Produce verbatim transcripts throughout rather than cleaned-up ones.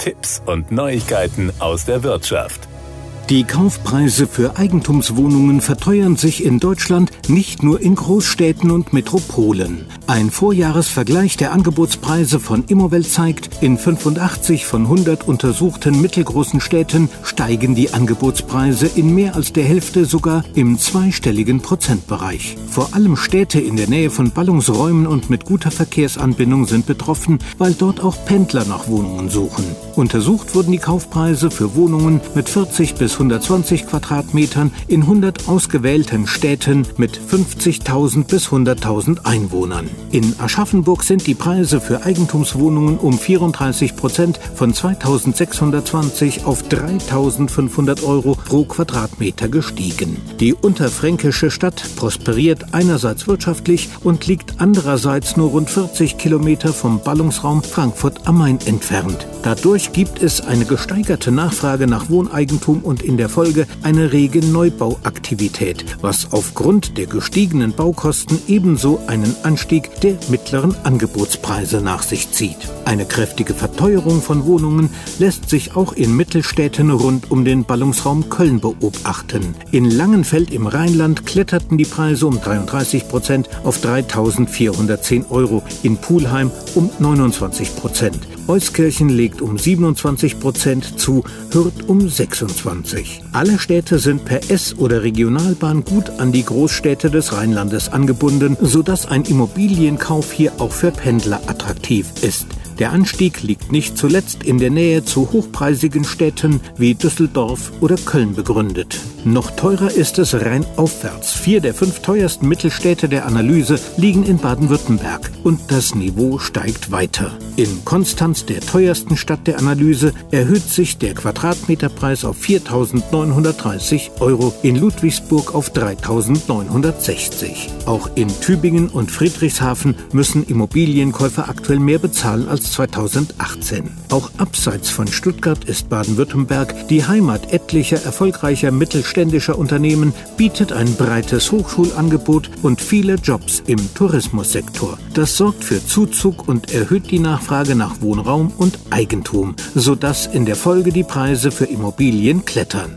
Tipps und Neuigkeiten aus der Wirtschaft. Die Kaufpreise für Eigentumswohnungen verteuern sich in Deutschland nicht nur in Großstädten und Metropolen. Ein Vorjahresvergleich der Angebotspreise von Immowelt zeigt, in fünfundachtzig von hundert untersuchten mittelgroßen Städten steigen die Angebotspreise in mehr als der Hälfte sogar im zweistelligen Prozentbereich. Vor allem Städte in der Nähe von Ballungsräumen und mit guter Verkehrsanbindung sind betroffen, weil dort auch Pendler nach Wohnungen suchen. Untersucht wurden die Kaufpreise für Wohnungen mit vierzig bis hundertzwanzig Quadratmetern in hundert ausgewählten Städten mit fünfzigtausend bis hunderttausend Einwohnern. In Aschaffenburg sind die Preise für Eigentumswohnungen um vierunddreißig Prozent von zweitausendsechshundertzwanzig auf dreitausendfünfhundert Euro pro Quadratmeter gestiegen. Die unterfränkische Stadt prosperiert einerseits wirtschaftlich und liegt andererseits nur rund vierzig Kilometer vom Ballungsraum Frankfurt am Main entfernt. Dadurch gibt es eine gesteigerte Nachfrage nach Wohneigentum und in der Folge eine rege Neubauaktivität, was aufgrund der gestiegenen Baukosten ebenso einen Anstieg der mittleren Angebotspreise nach sich zieht. Eine kräftige Verteuerung von Wohnungen lässt sich auch in Mittelstädten rund um den Ballungsraum Köln beobachten. In Langenfeld im Rheinland kletterten die Preise um dreiunddreißig Prozent auf dreitausendvierhundertzehn Euro, in Pulheim um neunundzwanzig Prozent. Euskirchen legt um siebenundzwanzig Prozent zu, Hürth um sechsundzwanzig. Alle Städte sind per S- oder Regionalbahn gut an die Großstädte des Rheinlandes angebunden, sodass ein Immobilienkauf hier auch für Pendler attraktiv ist. Der Anstieg liegt nicht zuletzt in der Nähe zu hochpreisigen Städten wie Düsseldorf oder Köln begründet. Noch teurer ist es rheinaufwärts. Vier der fünf teuersten Mittelstädte der Analyse liegen in Baden-Württemberg und das Niveau steigt weiter. In Konstanz, der teuersten Stadt der Analyse, erhöht sich der Quadratmeterpreis auf viertausendneunhundertdreißig Euro, in Ludwigsburg auf dreitausendneunhundertsechzig. Auch in Tübingen und Friedrichshafen müssen Immobilienkäufer aktuell mehr bezahlen als zweitausendachtzehn. Auch abseits von Stuttgart ist Baden-Württemberg die Heimat etlicher erfolgreicher mittelständischer Unternehmen, bietet ein breites Hochschulangebot und viele Jobs im Tourismussektor. Das sorgt für Zuzug und erhöht die Nachfrage nach Wohnraum und Eigentum, sodass in der Folge die Preise für Immobilien klettern.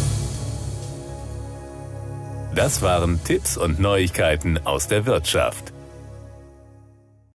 Das waren Tipps und Neuigkeiten aus der Wirtschaft.